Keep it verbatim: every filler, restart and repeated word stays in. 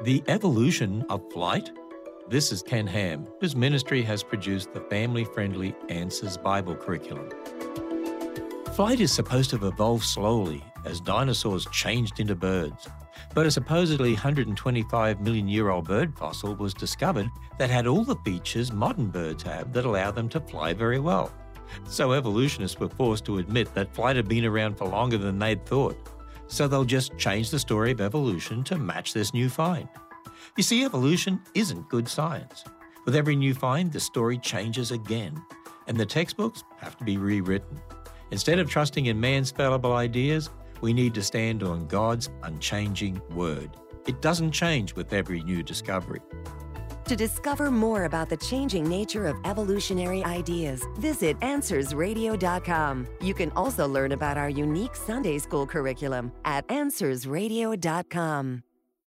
The evolution of flight? This is Ken Ham, whose ministry has produced the family-friendly Answers Bible curriculum. Flight is supposed to have evolved slowly as dinosaurs changed into birds. But a supposedly one hundred twenty-five million year old bird fossil was discovered that had all the features modern birds have that allow them to fly very well. So evolutionists were forced to admit that flight had been around for longer than they'd thought. So they'll just change the story of evolution to match this new find. You see, evolution isn't good science. With every new find, the story changes again, and the textbooks have to be rewritten. Instead of trusting in man's fallible ideas, we need to stand on God's unchanging word. It doesn't change with every new discovery. To discover more about the changing nature of evolutionary ideas, visit answers radio dot com. You can also learn about our unique Sunday school curriculum at answers radio dot com.